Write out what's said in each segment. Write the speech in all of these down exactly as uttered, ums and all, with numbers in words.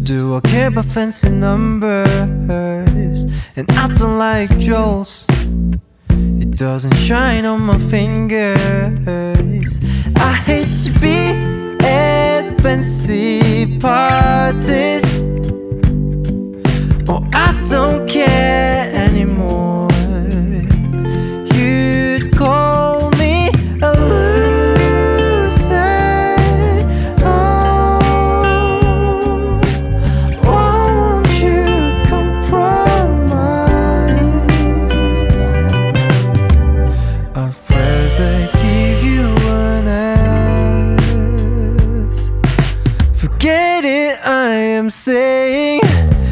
Do I care about fancy numbers? And I don't like jewels. It doesn't shine on my fingers. I hate to be at fancy parties. Oh, I don't care anymore. You'd call me a loser. Oh, why won't you compromise? I'd rather give you an F. Forget it, I am saying.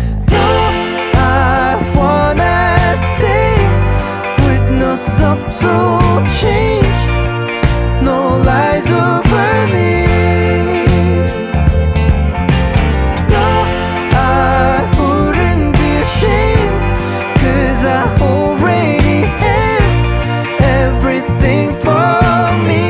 Subtle change, no lies over me. No, I wouldn't be ashamed, 'cause I already have everything for me.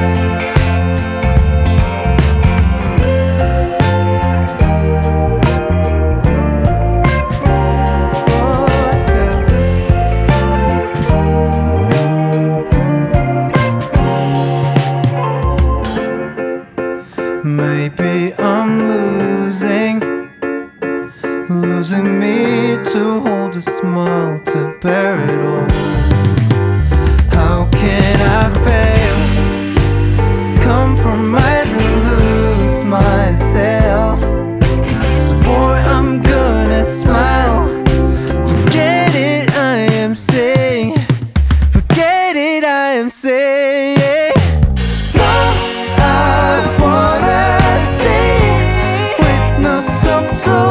Maybe I'm losing, losing me to hold a smile, to bear it all. How can I fail, compromise and lose myself? So boy, I'm gonna smile. Forget it, I am saying. Forget it, I am saying. So